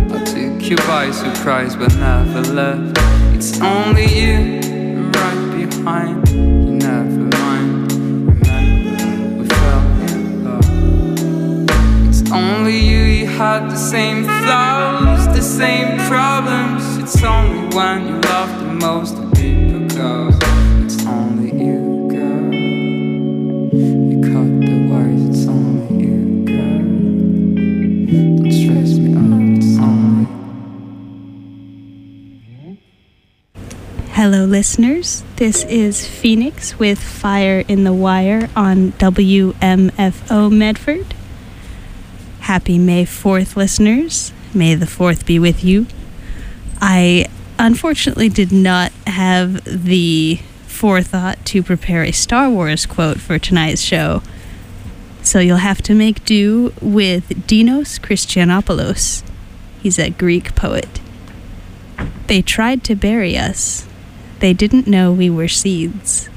I took you by surprise but never left. It's only you right behind. You never mind. Remember we fell in love. It's only you had the same flaws, the same problems. It's only when you love the most that people go. It's only you, girl. You cut the wires. It's only you, girl. Don't stress me out. It's only. Hello, listeners. This is Phoenix with Fire in the Wire on WMFO Medford. Happy May 4th, listeners. May the 4th be with you. I unfortunately did not have the forethought to prepare a Star Wars quote for tonight's show, so you'll have to make do with Dinos Christianopoulos. He's a Greek poet. They tried to bury us. They didn't know we were seeds.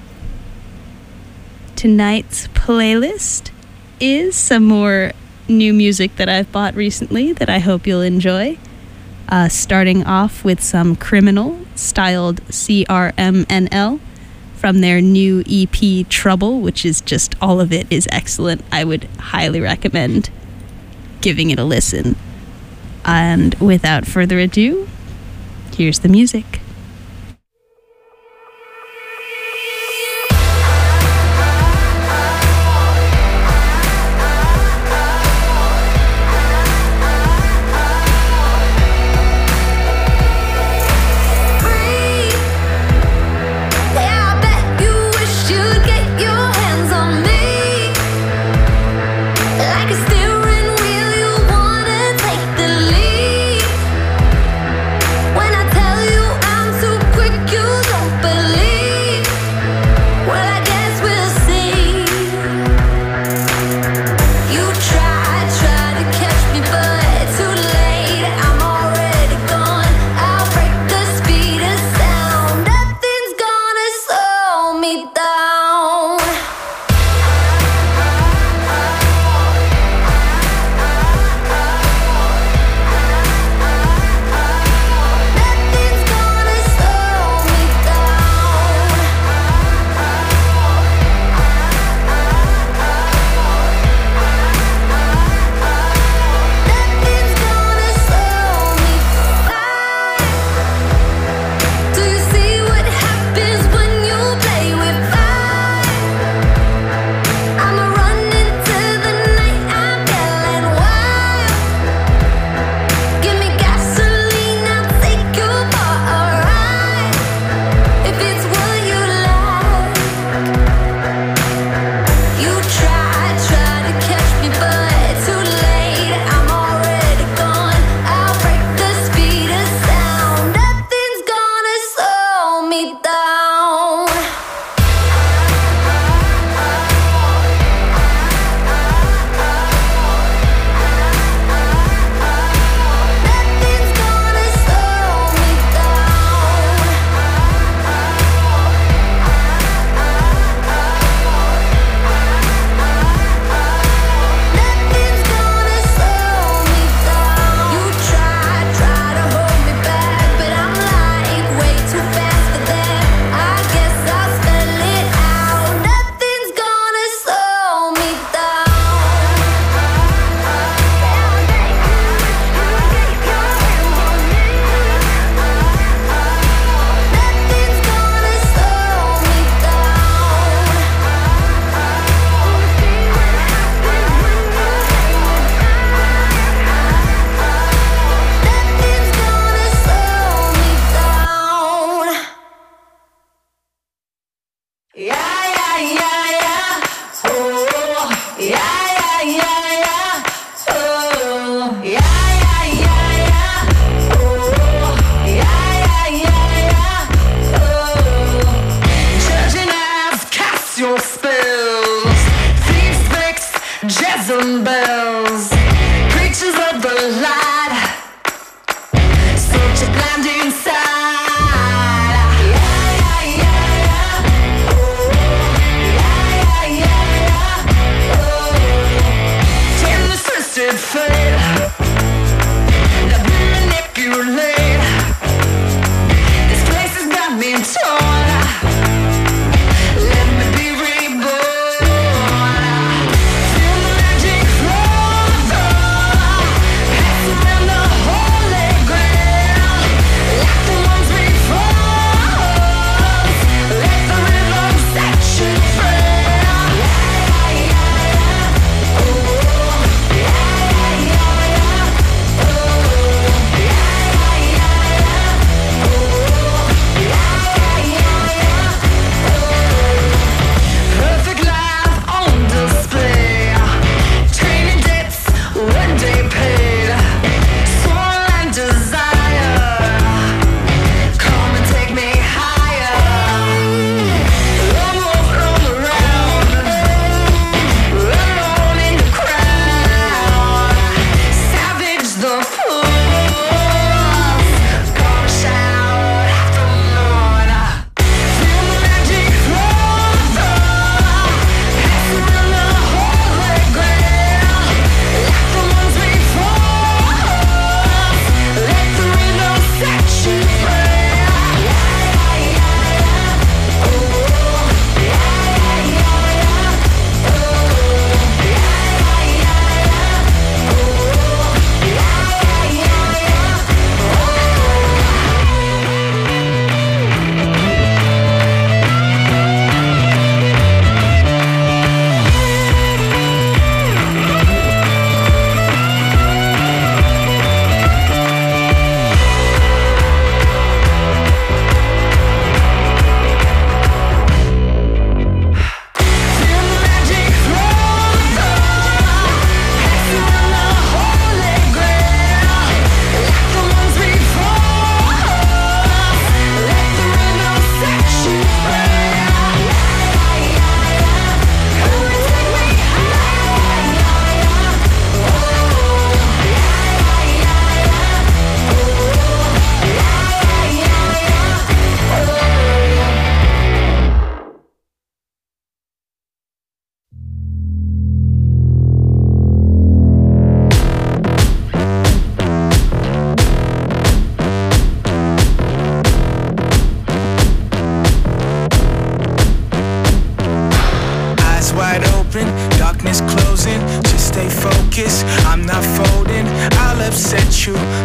Tonight's playlist is some more new music that I've bought recently that I hope you'll enjoy. Starting off with some Criminal, styled CRMNL, from their new EP Trouble, which is just, all of it is excellent. I would highly recommend giving it a listen. And without further ado, here's the music. When I tell you I'm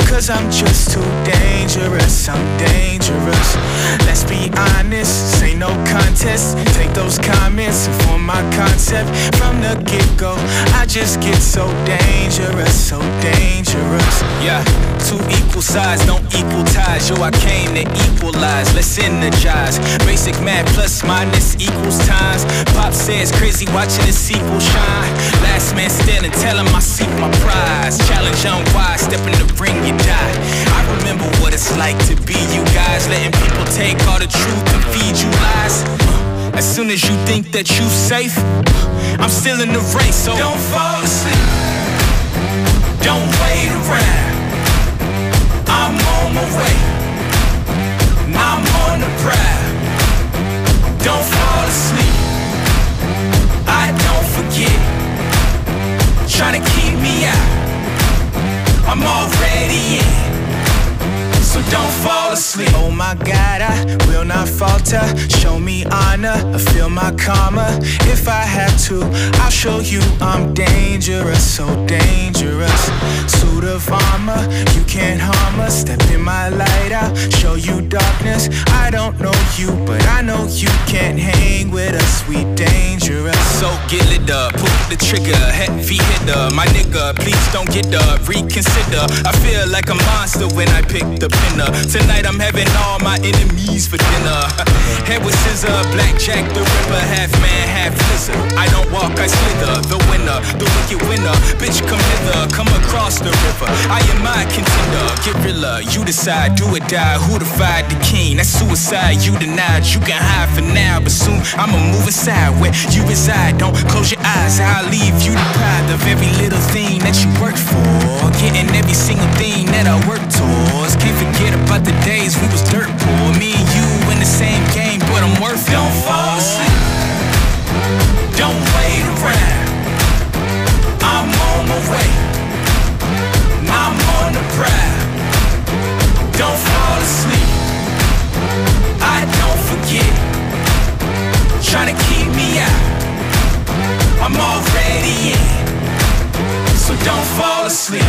cause I'm just too dangerous. I'm dangerous. Let's be honest, this ain't no contest. Take those comments and form my concept. From the get-go, I just get so dangerous, so dangerous. Yeah, two equal sides don't equal ties. Yo, I came to equalize, let's energize. Basic math plus minus equals times. Pop says crazy watching the sequel shine. Last man standing, tell him I seek my prize. Challenge unwise, step in the ring, you die. I remember what it's like to be you guys, letting people take all the truth and feed you lies. As soon as you think that you safe, I'm still in the race, so don't fall asleep. Don't wait around. I'm on my way. I'm on the prowl. Don't fall asleep. I don't forget. Trying to keep me out. I'm already in. So don't fall asleep. Oh my God, I will not falter. Show me honor, I feel my karma. If I have to, I'll show you I'm dangerous, so dangerous. Suit of armor, you can't harm us. Step in my light, I'll show you darkness. I don't know you, but I know you can't hang with us. We dangerous. So get lit up, pull the trigger, heavy hitter. My nigga, please don't get up, reconsider. I feel like a monster when I pick the pinner. Tonight I'm having all my enemies for dinner. Head with scissor, blackjack the ripper. Half man, half lizard. I don't walk, I slither. The winner, the wicked winner. Bitch, come hither, come across the river. I am my contender, guerrilla. You decide, do or die. Who defied the king? That's suicide, you denied. You can hide for now, but soon I'ma move inside where you reside. Don't close your eyes, I'll leave you deprived of every little thing that you worked for. Getting every single thing that I worked towards. Can't forget about the days we was dirt poor. Me and you in the same game, but I'm worth it. Don't fall asleep. Don't wait around. I'm on my way. I'm on the prowl. Don't fall asleep. I don't forget. Trying to keep me out. I'm already in. So don't fall asleep.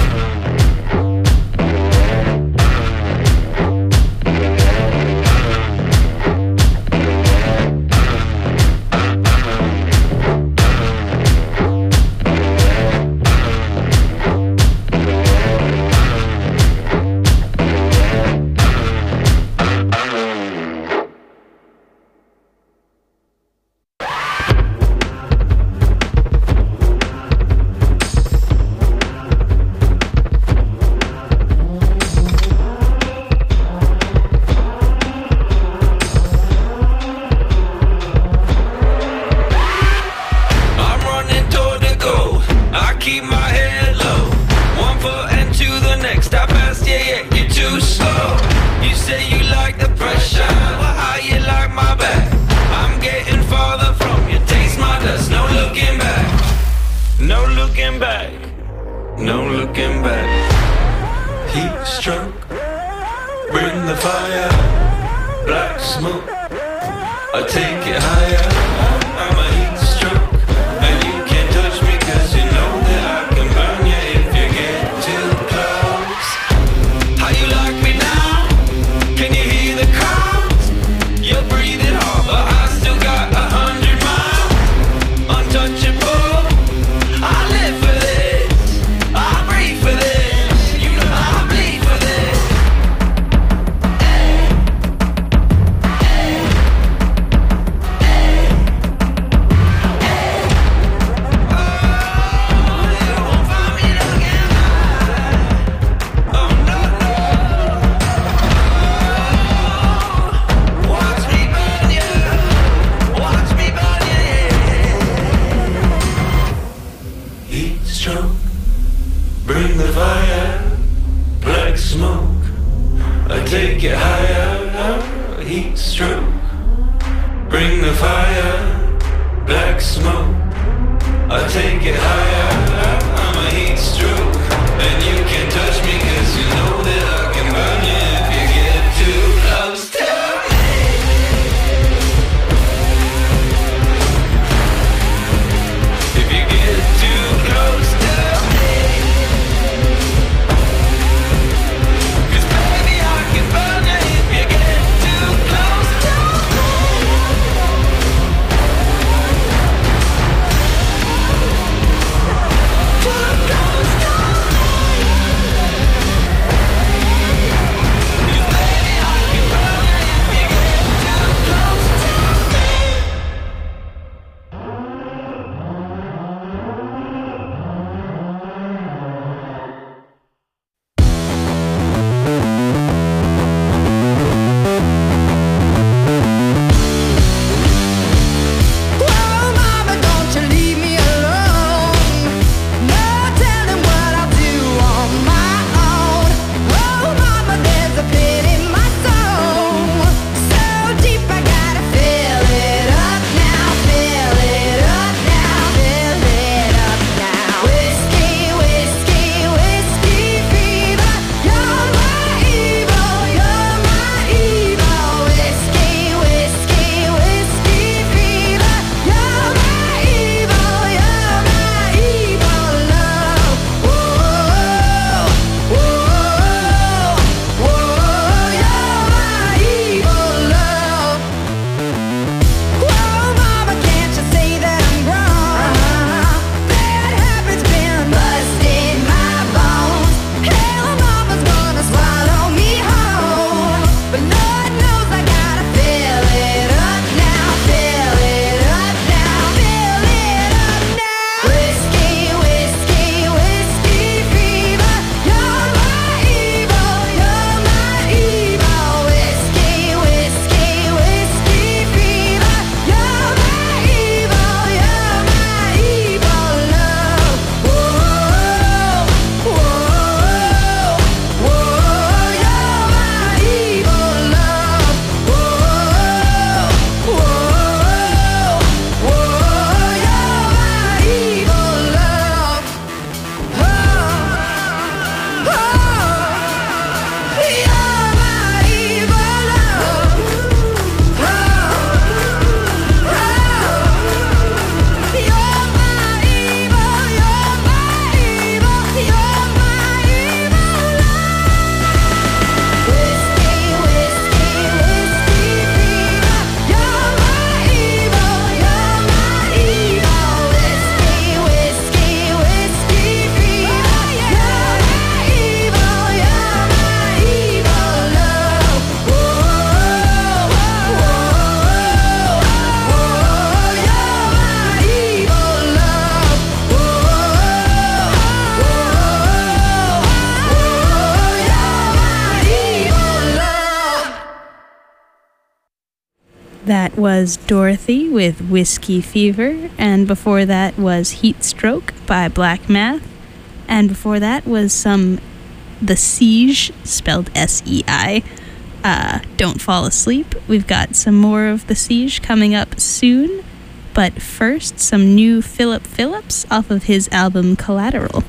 That was Dorothy with Whiskey Fever, and before that was Heat Stroke by Black Math, and before that was The Siege, spelled S-E-I, Don't Fall Asleep. We've got some more of The Siege coming up soon, but first some new Philip Phillips off of his album Collateral.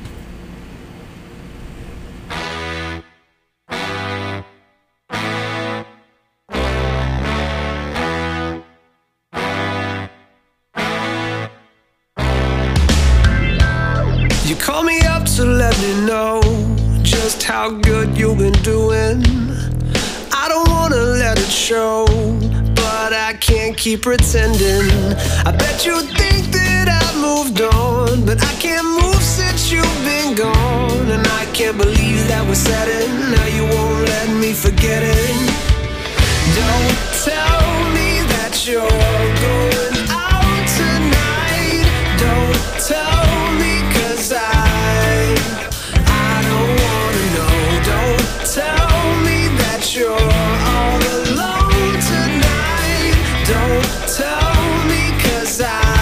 You call me up to let me know just how good you've been doing. I don't wanna let it show, but I can't keep pretending. I bet you think that I've moved on, but I can't move since you've been gone. And I can't believe that we're setting, now you won't let me forget it. Don't tell me that you're going out tonight. Don't tell me, 'cause I don't wanna know. Don't tell me that you're all alone tonight. Don't tell me, 'cause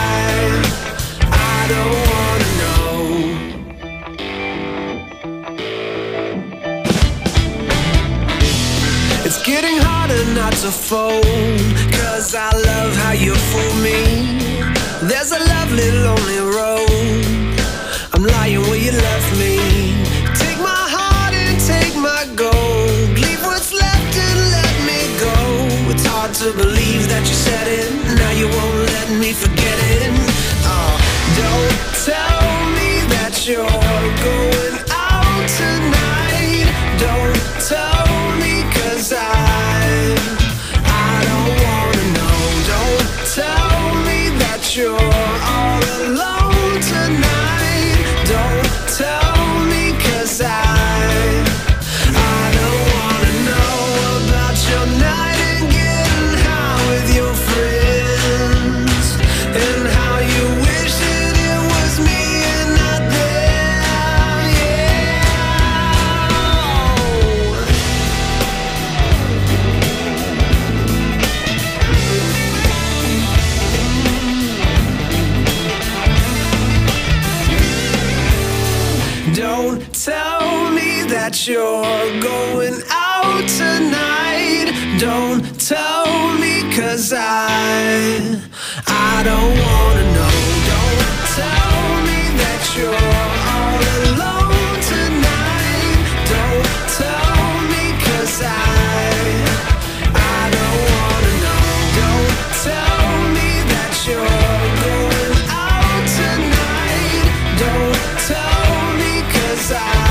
I don't wanna know. It's getting harder not to fold, 'cause I love how you fool me. There's a lovely lonely road, I'm lying where you left me. Take my heart and take my gold, leave what's left and let me go. It's hard to believe that you said it, now you won't let me forget it. Don't tell me that you're going out tonight. Don't tell me, 'cause I don't wanna know. Don't tell me that you're all alone tonight. Don't tell me, 'cause I don't wanna know about your night and getting high with your friends, and how you wish that it was me and not them, yeah. Don't tell me that you're going out tonight. Don't tell me, 'cause I don't wanna know. Don't tell me that you're all alone tonight. Don't tell me, 'cause I don't wanna know. Don't tell me that you're going out tonight. Don't tell me, 'cause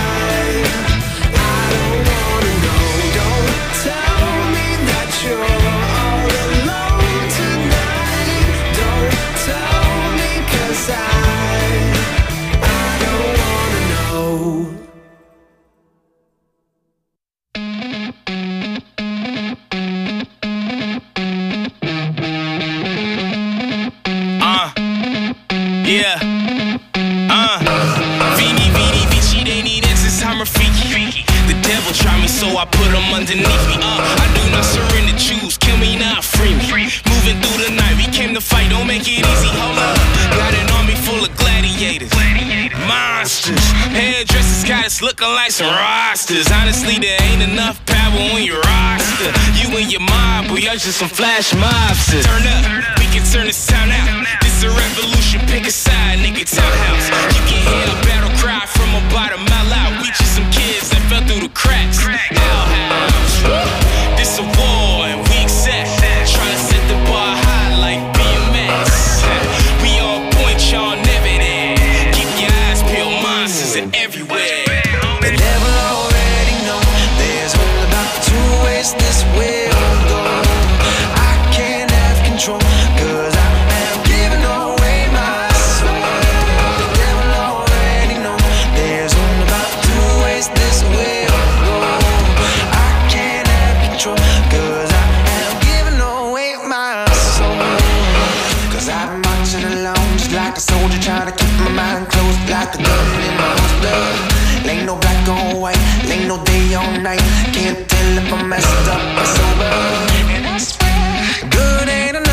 I don't wanna know. Don't tell me that you're all alone tonight. Don't tell me, 'cause I don't wanna know. Yeah. Vini, Vici, they need answers, I'm Rafiki. The devil tried me, so I put him underneath me. I do not surrender, choose, kill me, not free me. Moving through the night, we came to fight, don't make it easy, hold up. Got an army full of gladiators, monsters. Hairdressers got us looking like some rosters. Honestly, there ain't enough power on your roster. You and your mob, we are just some flash mobsters. Turn up, we can turn this town out. This a revolution, pick a side, nigga, townhouse. You can hear a battle cry from about a mile out. We just some kids that fell through the cracks. Hell house, this a war and we accept. Try to set the bar high like BMX. We on point, y'all never there. Keep your eyes peeled, monsters are everywhere. The devil already know there's only about 2 ways this will go. I can't have control, 'cause I am giving away my soul. The devil already know there's only about 2 ways this will go. I can't have control, 'cause I am giving away my soul. 'Cause I've been marching along just like a soldier, trying to keep my mind closed like the gun in my holster. Ain't no black on white, ain't no day or night. Can't tell if I'm messed up or sober. And I swear, good ain't enough.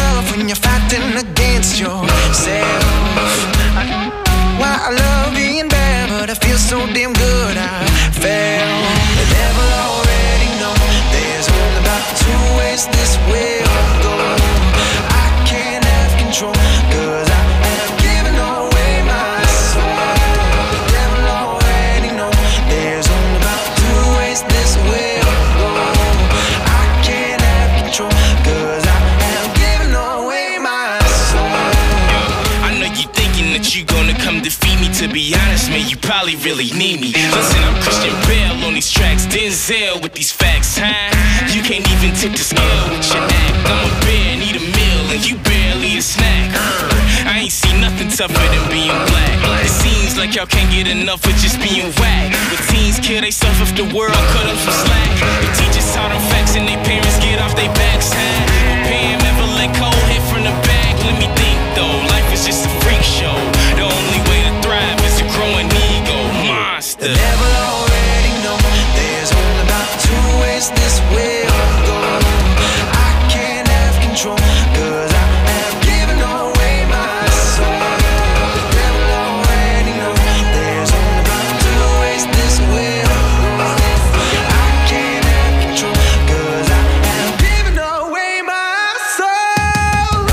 this will go. I can't have control, cause I am giving away my soul. I know you thinking that you gonna come defeat me. To be honest, man, you probably really need me. Listen, I'm Christian Bale on these tracks, Denzel with these facts, huh? You can't even tip the scale with your act. I'm a bear, need a meal, and you barely a snack. I ain't seen nothing tougher than being black. It seems like y'all can't get enough of just being whack. But teens kill theyself if the world cut up some slack. It teaches how them facts and they parents get off their backs, huh? Will Pam ever let cold hit from the back? Let me think though, life is just a freak show. The only way to thrive is to grow an ego monster. The devil already know there's only about two ways this will go. I can't have control, cause I am giving away my soul. The devil already know there's only about two ways this will go. I can't have control, cause I am giving away my soul.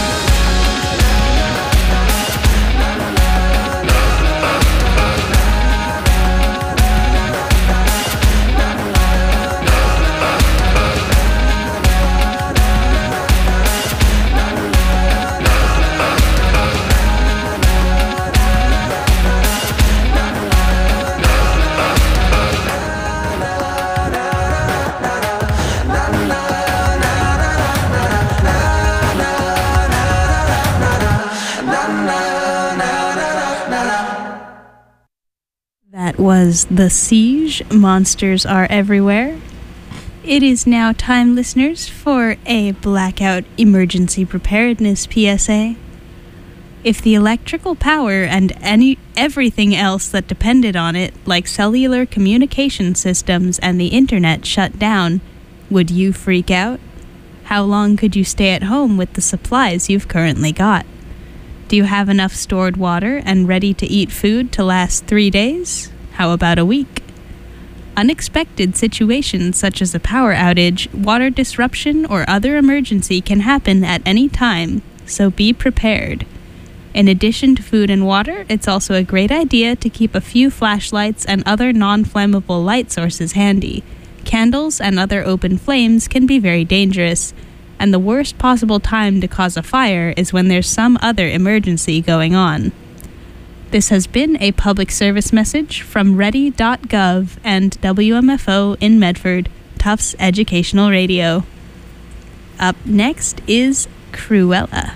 That was The Siege, Monsters Are Everywhere. It is now time, listeners, for a blackout emergency preparedness PSA. If the electrical power and everything else that depended on it, like cellular communication systems and the internet, shut down, would you freak out? How long could you stay at home with the supplies you've currently got? Do you have enough stored water and ready-to-eat food to last 3 days? How about a week? Unexpected situations such as a power outage, water disruption, or other emergency can happen at any time, so be prepared. In addition to food and water, it's also a great idea to keep a few flashlights and other non-flammable light sources handy. Candles and other open flames can be very dangerous, and the worst possible time to cause a fire is when there's some other emergency going on. This has been a public service message from ready.gov and WMFO in Medford, Tufts Educational Radio. Up next is Cruella.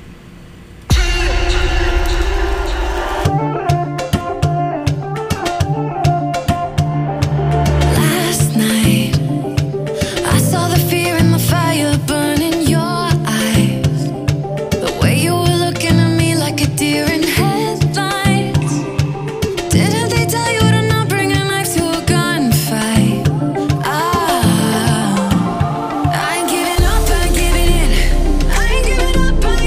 Last night, I saw the fear in the fire burn in your eyes. The way you were looking at me like a deer in headlights. Didn't they tell you to not bring a knife to a gunfight? I ain't giving up, I ain't giving in. I ain't giving up, I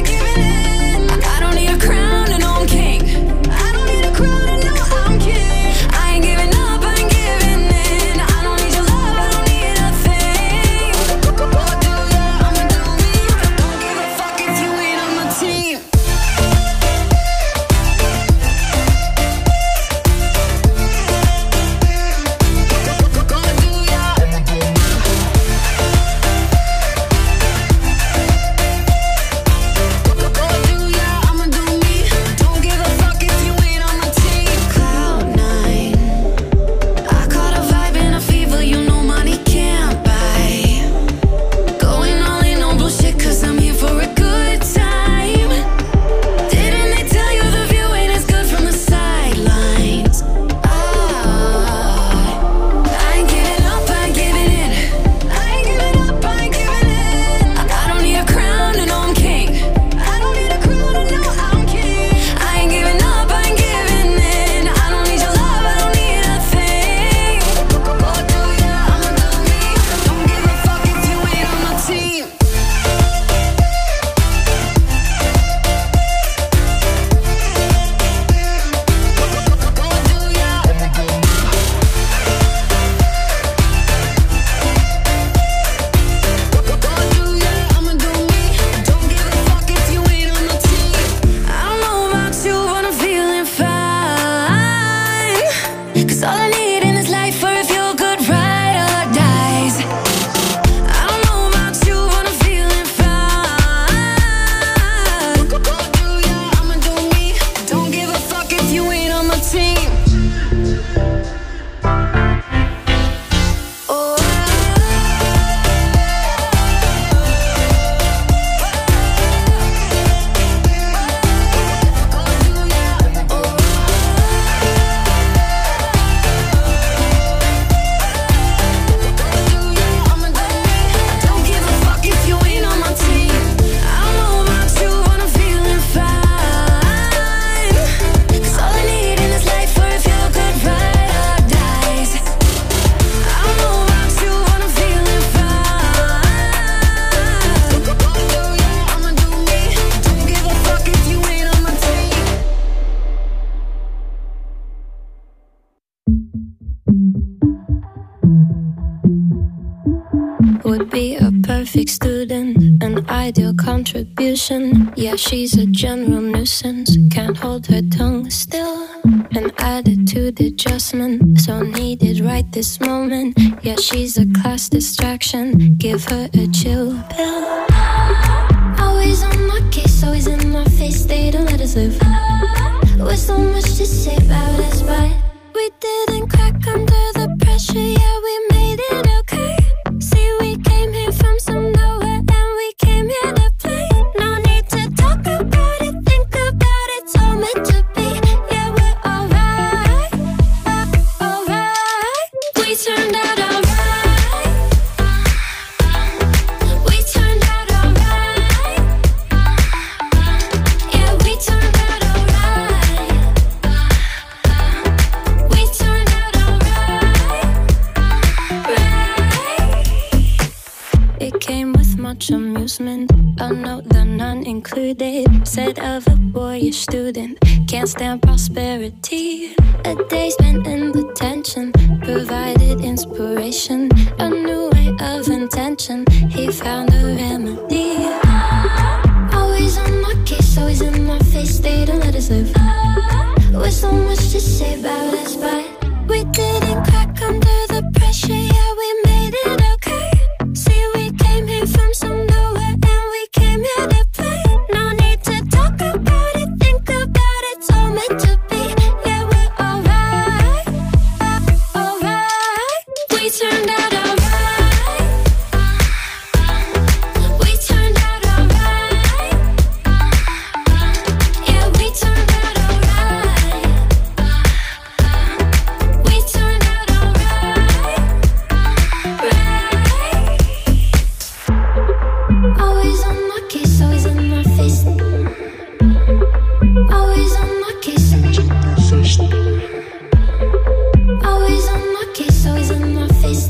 would be a perfect student, an ideal contribution. Yeah, she's a general nuisance, can't hold her tongue still. An attitude adjustment, so needed right this moment. Yeah, she's a class distraction, give her a chill pill. Always on my case, always in my face, they don't let us live. With so much to say about us, but we didn't crack under the pressure. Yeah, we made it okay. See, we came here from some nowhere and we came here to play. No need to talk about it, think about it, it's all meant to be. Yeah, we're alright, alright. We turned out alright. We turned out alright. Yeah, we turned out alright. We turned out alright. It came with much amusement, a note that none included. Said of a boyish student, can't stand prosperity. A day spent in the tension, provided inspiration. A new way of intention, he found a remedy. Always on my case, always in my face, they don't let us live. With so much to say about us, but we didn't crack under the pressure. Yeah, we made it okay. See, we came here from some nowhere and we came here to play. No need to talk about it, think about it, it's all meant to be. Yeah, we're alright, alright. We turned out alright. We turned out alright. Yeah, we turned out alright. We turned out alright, right. Always on my case, always in my face. Always on my case. Always on my case, always in my face.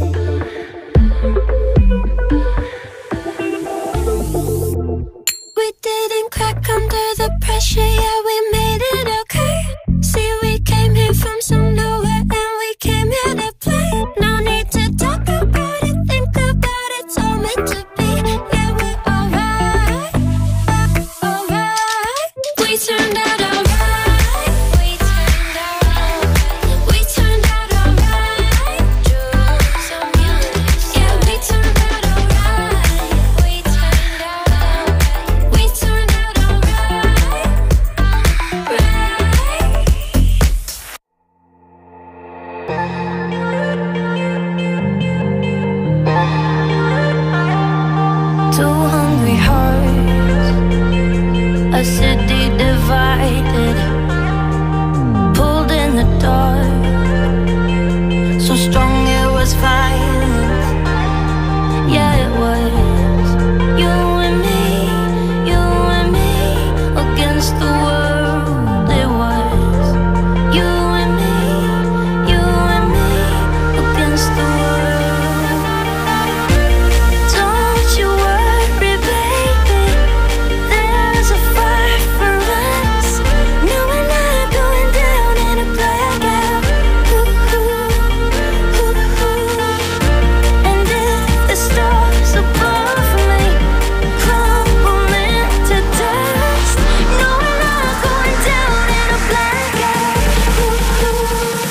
We didn't crack under the pressure, yeah, we made it okay. See, we came here from some nowhere and we came here to play. No need to talk about it, think about it, it's all meant to be. Yeah, we're alright, alright. We turned out alright. We turned out alright. We turned out alright. Jewels on music. Yeah, we turned out alright. We turned out alright. We turned out alright, right. 2 hungry hearts, a city divided, pulled in the dark, so strong it was violent. Yeah, it was you and me against the world. It was you and me against the world. Don't you worry, baby, there's a fire for us. No, we're not going down in a blackout. Ooh, ooh, ooh. And if the stars above me crumble into dust, no, we're not going down in a blackout. Ooh, ooh,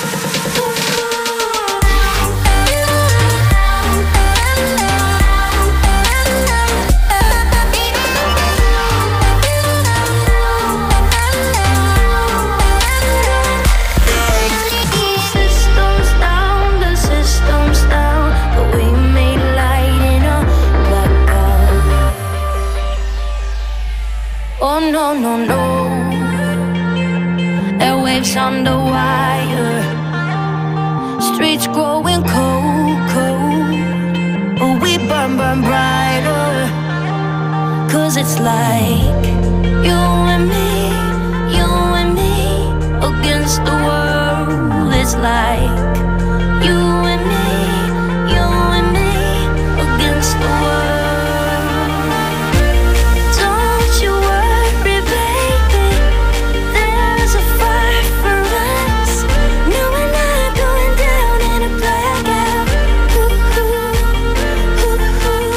the system's down, but we made light in a blackout. Oh no, no, no. Airwaves underwire, streets growing cold, cold. But we burn, burn brighter. 'Cause it's like you and me against the world. It's like you and me against the world. Don't you worry, baby, there's a fire for us. No, we're not going down in a blackout. Ooh, ooh, ooh, ooh.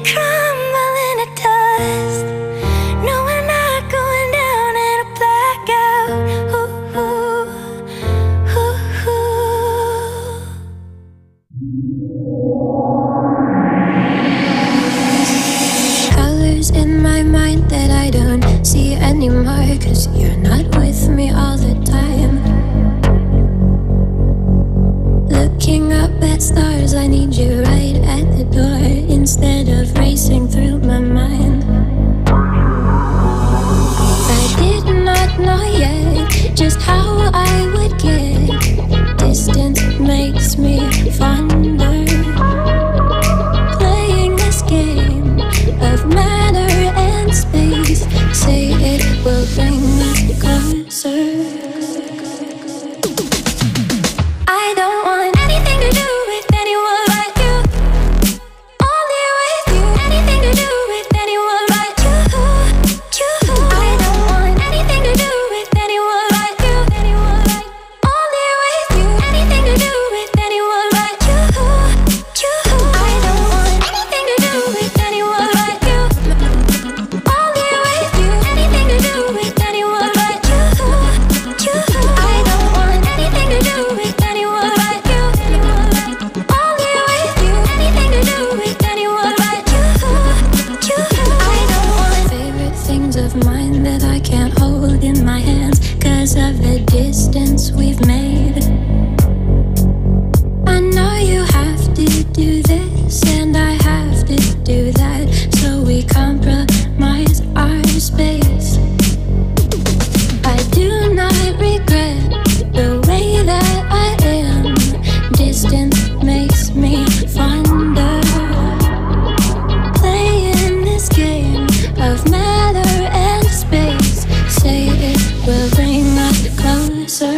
crumble into dust. No, we're not going down in a blackout. Ooh, ooh, ooh, ooh. Colors in my mind that I don't see anymore, 'cause you're not with me all the time. Looking up at stars, I need you right at the door, instead of racing through my mind. I did not know yet just how I would get. Distance makes me fonder. Playing this game of matter and space, say it will bring us closer. I don't want anything to do with anyone but you. Only with you. Anything to do with anyone but you. I don't want anything to do with anyone but you. Only with you. Anything to do with anyone but you. I don't want anything to do with anyone but you. Only with you. Anything to do with anyone but you. I don't want anything to do with anyone but you. Only with you. Anything to do with anyone but you. I don't want favorite things of mine that I can't hold in my hands, 'cause of the distance we've made. I know you have to do this and I have to do that, so we compromise our space. I do not regret the way that I am. Distance makes me fonder. Playing this game of matter and space, say it will bring us closer.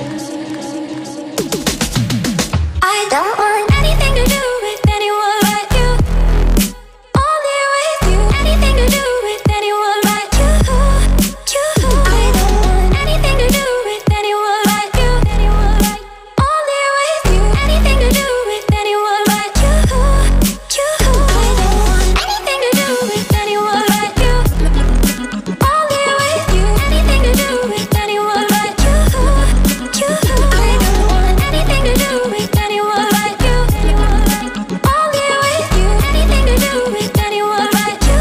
I don't want anything to do with anyone but you. Only with you. Anything to do with anyone but you. I don't want anything to do with anyone but you. Only with you. Anything to do with anyone but you. I don't want anything to do with anyone but you. Only with you. Anything to do with anyone but you. I don't want anything to do with anyone but you. Only with you. Anything to do with anyone but you.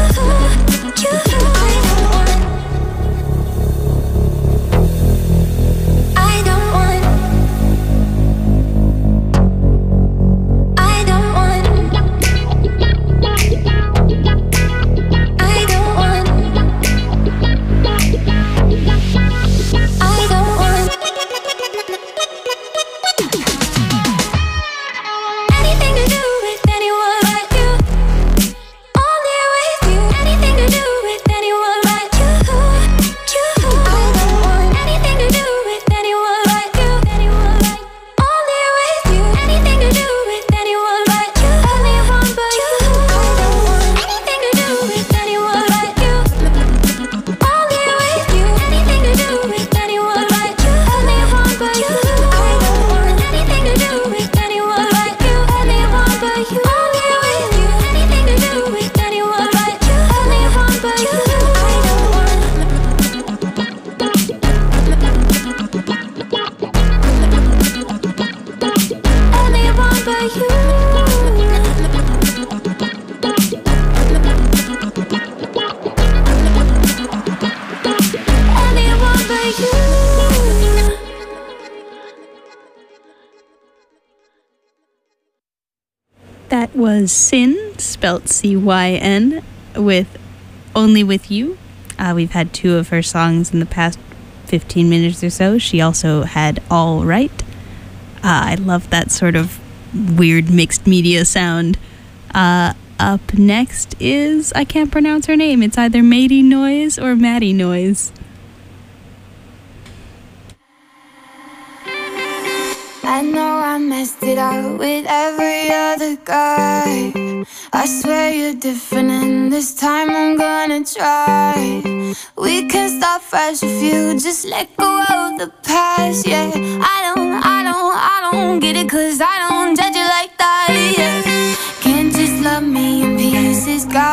I don't want. I don't want. I don't want. I don't want anything to do with anyone but you. Only with you. Anything to do with anyone but you. I don't want anything to do with anyone but you. Only with you. Anything to do with anyone but you. Anyone but you. I don't want anything to do with anyone but you. Only with you. Anything to do with anyone but you. Anyone but you. I don't want anything to do with anyone but you. Anyone but you. Only with you. Anything to do with anyone but you. Anyone but you. I don't want. Anyone but you. Anyone but you. That was Cyn, spelt C-Y-N, with Only With You. We've had two of her songs in the past 15 minutes or so. She also had All Right. I love that sort of weird mixed media sound. Up next is, I can't pronounce her name. It's either Matey Noise or Maddie Noise. I know I messed it up with every other guy. I swear you're different and this time I'm gonna try. We can start fresh if you just let go of the past, yeah. I don't get it, 'cause I don't judge you like that, yeah. Can't just love me in pieces, got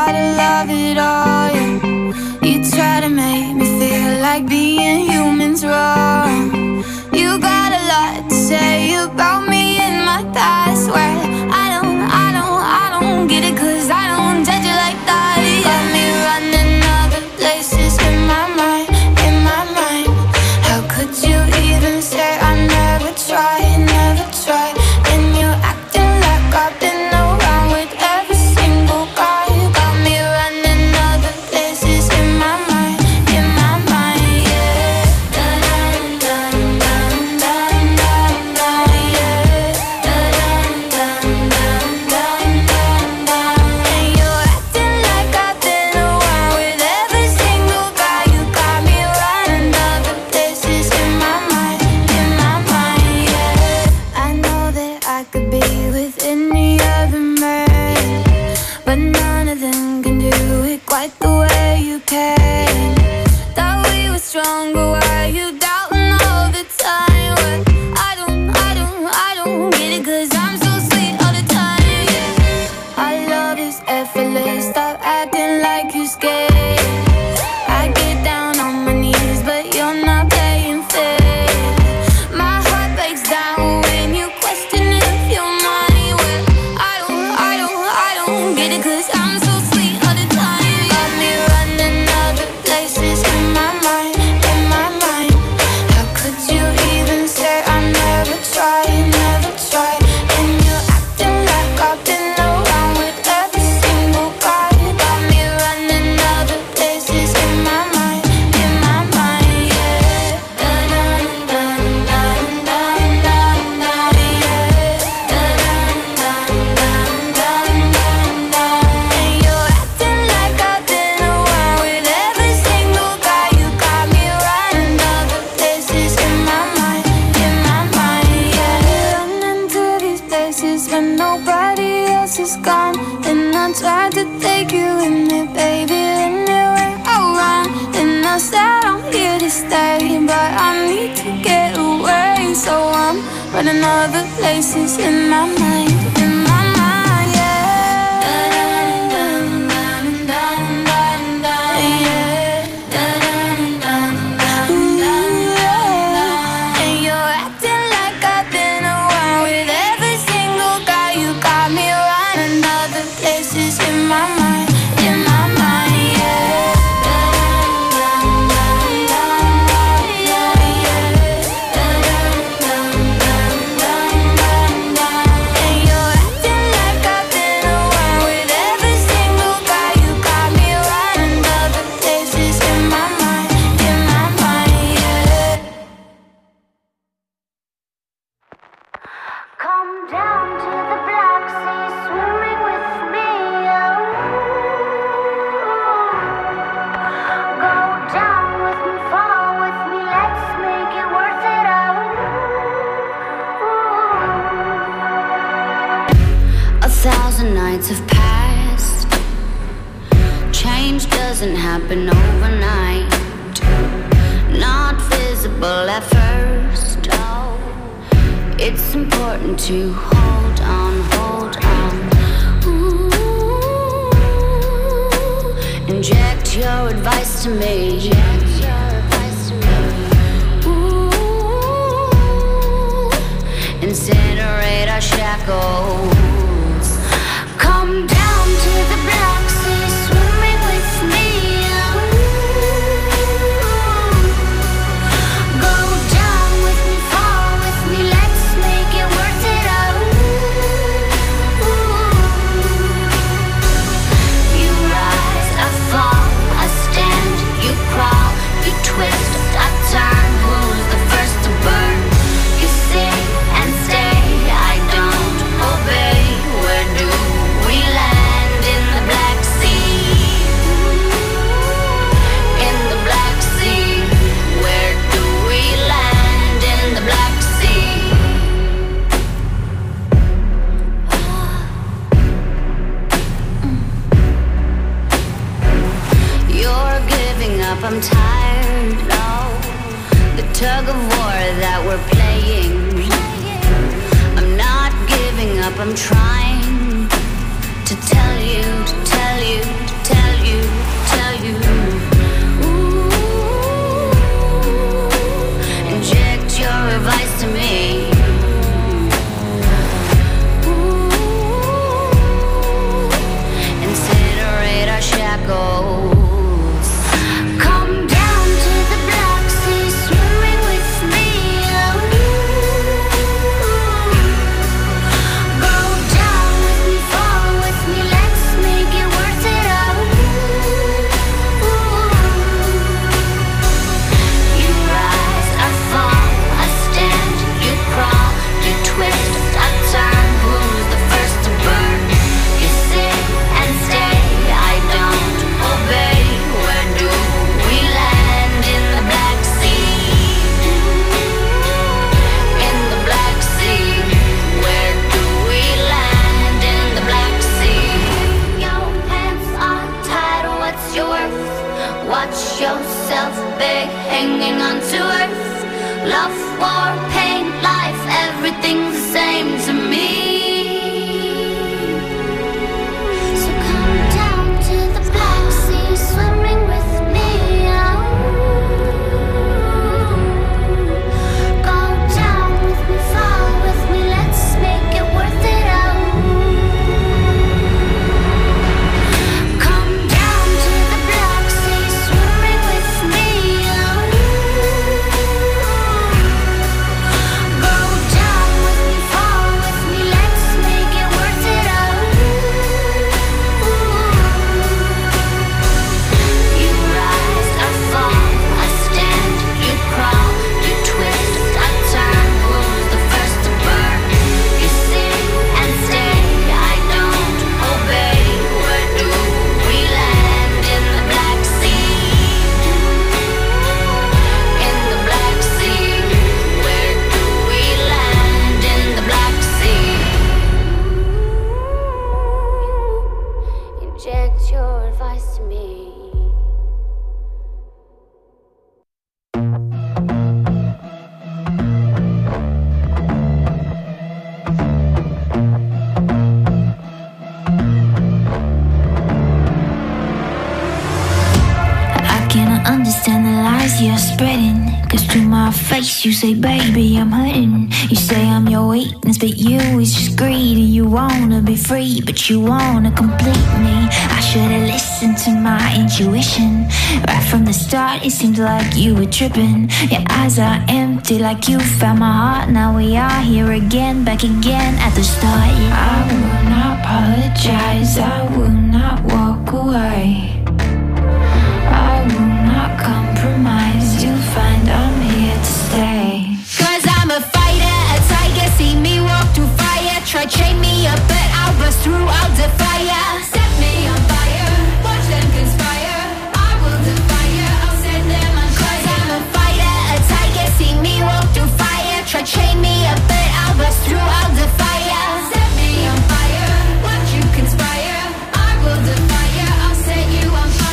like the way you can. Thought we were stronger, why you doubting all the time? Well, I don't get it, cause I'm so sweet all the time, yeah. Our love is effortless, stop acting like you're scared. I get down on my knees, but you're not playing fair. My heart breaks down when you question if you're mine. Well, I don't get it, cause I'm so sweet all the time. Got me running other places in my mind, in my mind. How could you even say I never tried, never tried? And you're acting like I've been around with every single guy. Got me running other places in my mind, yeah. Dun, dun, dun, dun, dun, dun, dun, yeah. Dun, dun, dun, dun, dun, dun. And you're acting like I've been around with every single guy. You got me running other places in my mind, yeah. Running to these places when nobody else is gone. And I tried to take you in there, baby, and it went all wrong. And I said I'm here to stay, but I need to get away. So I'm running other places in my mind, yeah. Dun, dun, dun, dun, dun, yeah. Dun, dun, dun, dun, dun. And you're acting like I've been around with every single guy. You got me running other places in my mind, yeah. Dun, dun, dun, dun, yeah. Dun, dun, dun, dun, dun, dun. And you're acting like I've been around with every single guy. You got me running other places in my mind, yeah. Come down to the Black Sea, swimming with me, oh. Go down with me, fall with me, let's make it worth it, oh. 1,000 nights have passed. Change doesn't happen overnight. Not visible at first, oh. It's important to hold on, hold on. Ooh, inject your advice to me. Ooh, incinerate our shackles. Come down to the Black Sea, swimming with me. Go down with me, fall with me, let's make it worth it, oh. You rise, I fall, I stand, you crawl, you twist, I turn. Who's the first to burn? You say and stay, I don't obey. Where do we land? In the Black Sea. In the Black Sea. Where do we land? In the Black Sea. You're giving up, I'm tired, no. The tug of war that we're playing. I'm not giving up, I'm trying to tell you, to tell you, to tell you, tell you. Ooh, inject your advice to me. Ooh, incinerate our shackles. Come down to the Black Sea, swimming with me. Go down with me, fall with me, let's make it yourself big, hanging on to earth. Love, war, pain, life, everything's the same to me. So come down to the Black Sea, swimming with me. Go down with me, fall with me, let's make it worth it out. Come down to the Black Sea, swimming with me. Go down with me, fall with me, let's make it worth it out. You rise, I fall, I stand, you crawl, you twist, I turn. Who's the first to burn? You sing and stay, I don't obey. Where do we land? In the Black Sea. In the Black Sea. Where do we land? In the Black Sea. Inject your advice to me. I cannot understand the lies you're spreading. Cause to my face you say, baby, I'm hurting. You say I'm your weakness, but you is just greedy. You wanna be free, but you wanna complete me. I should've listened to my intuition. Right from the start it seemed like you were tripping. Your eyes are empty like you found my heart. Now we are here again, back again at the start. I will not apologize, I will not walk away. I will not compromise, you'll find I'm here to stay. Cause I'm a fighter, a tiger, see me walk through fire. Try chain me up, but I'll bust through, I'll defy ya. Set me on fire, watch them conspire. I will defy ya, I'll set them on fire. Cause I'm a fighter, a tiger, see me walk through fire. Try chain me up, but I'll bust through, I'll defy ya. Set me on fire, watch you conspire. I will defy ya, I'll set you on fire.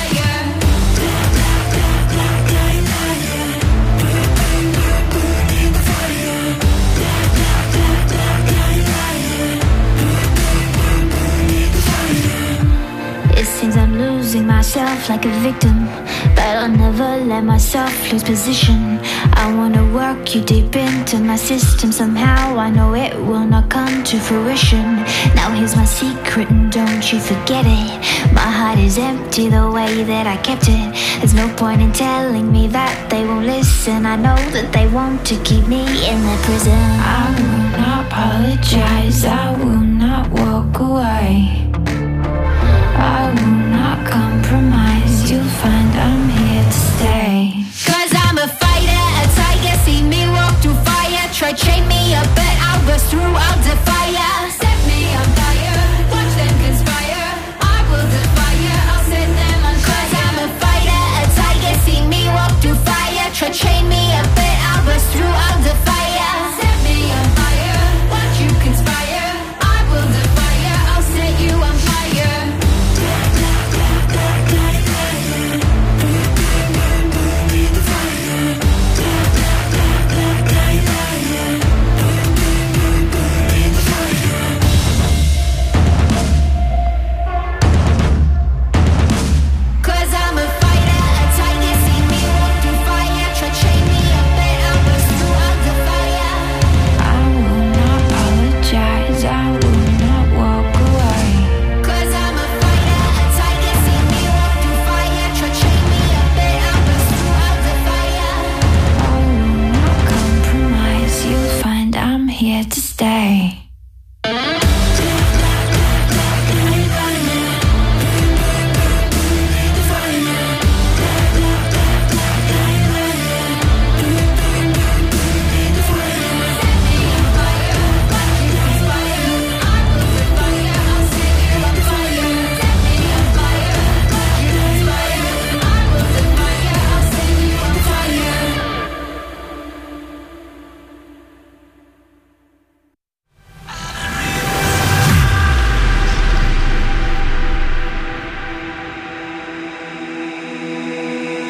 It seems I'm losing myself like a victim, but I'll never let myself lose position. I wanna work you deep into my system. Somehow I know it will not come to fruition. Now here's my secret and don't you forget it. My heart is empty the way that I kept it. There's no point in telling me that they won't listen. I know that they want to keep me in their prison. I will not apologize, I will not walk away. I will not compromise, you'll find I'm here to stay. Cause I'm a fighter, a tiger, see me walk through fire. Try chain me up, but I'll bust through, I'll defy ya. Set me on fire, watch them conspire. I will defy ya, I'll set them on fire. Cause I'm a fighter, a tiger, see me walk through fire. Try chain me up, but I'll bust through, I'll defy ya. Set me on fire, watch you conspire. I will defy ya, I'll set you on fire.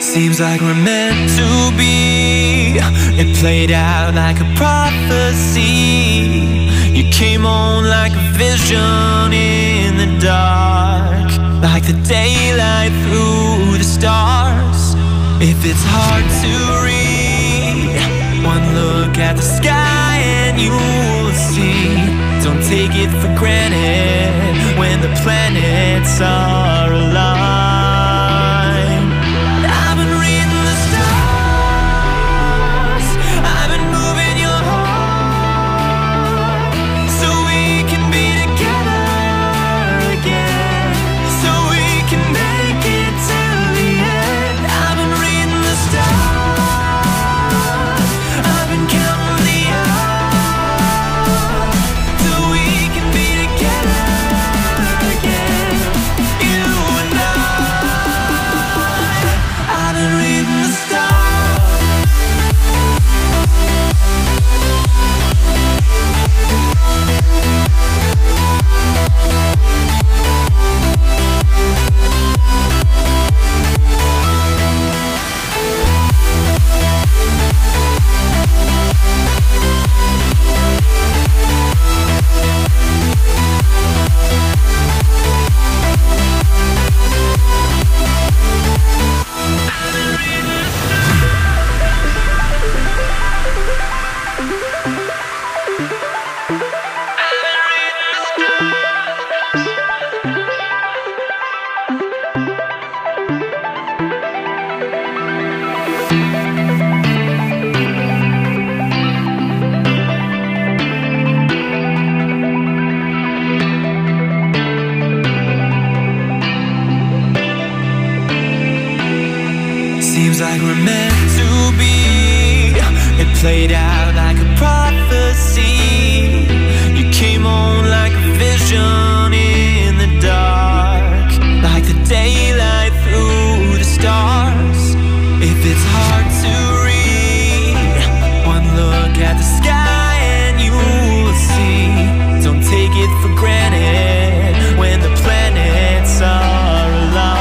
Seems like we're meant to be. It played out like a prophecy. You came on like a vision in the dark, like the daylight through the stars. If it's hard to read, one look at the sky and you'll see. Don't take it for granted when the planets are aligned. Seems like we're meant to be. It played out like a prophecy. You came on like a vision in the dark, like the daylight through the stars. If it's hard to read, one look at the sky and you'll see. Don't take it for granted when the planets are aligned.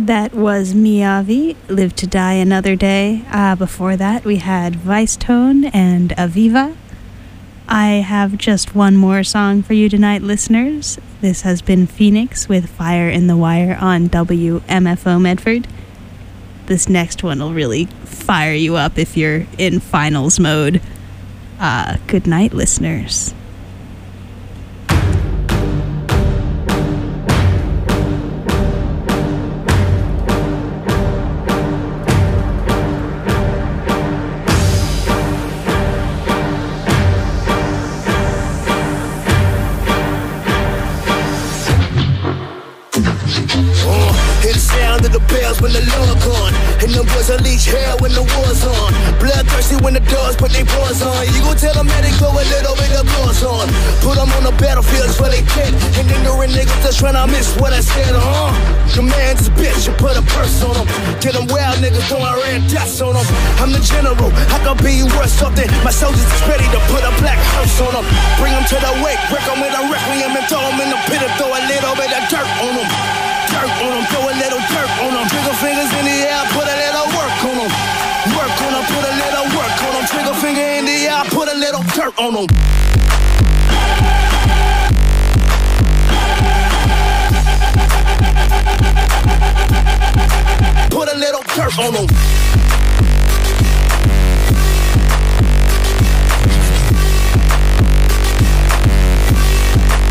That was Miyavi, Live to Die Another Day. Before that, we had Vicetone and Aviva. I have just one more song for you tonight, listeners. This has been Phoenix with Fire in the Wire on WMFO Medford. This next one will really fire you up if you're in finals mode. Good night, listeners. The bells when the Lord gone, and them boys unleash hell when the war's on. Bloodthirsty when the dogs put their paws on. You gon' tell them that they go a little bit of gloss on. Put them on the battlefield where they dead, and ignorant niggas just tryna miss what I said, Command this bitch, you put a purse on them. Get them wild niggas throwing red dots on them. I'm the general, I can be worth something. My soldiers is ready to put a black hearse on them. Bring them to the wake, break them with a requiem and throw them in the pit and throw a little bit of dirt on them. Dirt on them, throw a little dirt on them. Trigger fingers in the air, put a little work on them. Work on them, put a little work on them. Trigger finger in the air, put a little dirt on them.